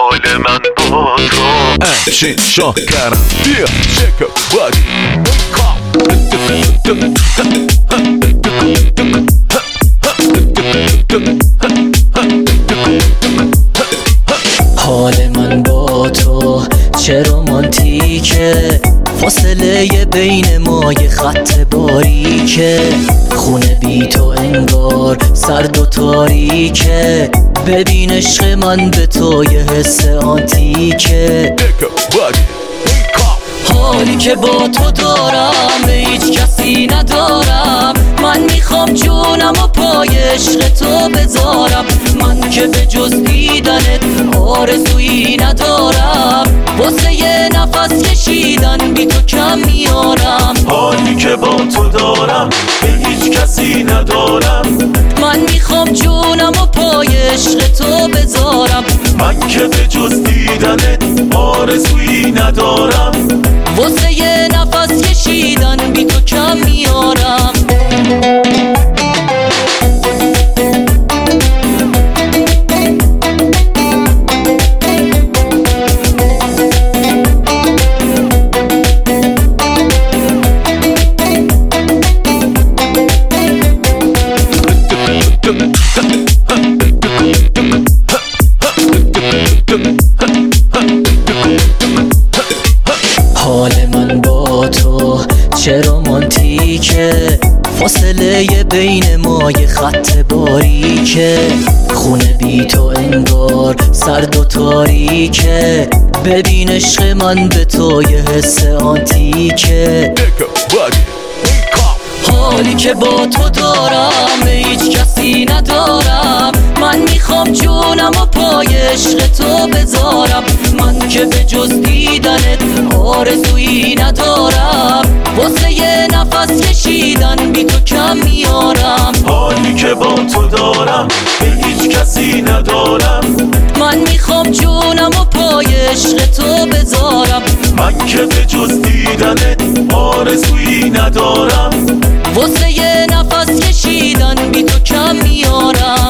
حال من با تو چین شاکرم بیا چک بادی حال من با تو چه رومانتیکه، فاصله بین ما یه خط باریکه، خونه بی تو انگار سرد و تاریکه، ببین عشق من به تو یه حس آنتیکه. حالی که با تو دارم به هیچ کسی ندارم، من میخوام جونم و پای عشق تو بذارم، من که به جز دیدنت آرزویی ندارم، واسه یه نفس کشیدن بی تو کم میارم. حالی که با تو دارم به هیچ کسی ندارم، من میخوام جونم و پای عشق تو بذارم، من که به جز دیدنت آرزویی ندارم، واسه یه نفس کشیدن بی تو کم میارم. حال من با تو چه رومانتیکه، فاصله بین ما یه خط باریکه، خونه بی تو انگار سرد و تاریکه، ببین عشق من به تو یه حس آنتیکه. حالی که با تو دارم به هیچ کسی ندارم، من میخوام جونم و پای عشق تو بذارم، من که به جز دیدنت آرزویی ندارم، واسه یه نفس کشیدن بی تو کم میارم. حالی که با تو دارم به هیچ کسی ندارم، من میخوام جونم و پای عشق تو بذارم، من که به جز دیدنت آرزویی ندارم، واسه یه نفس کشیدن بی تو کم میارم.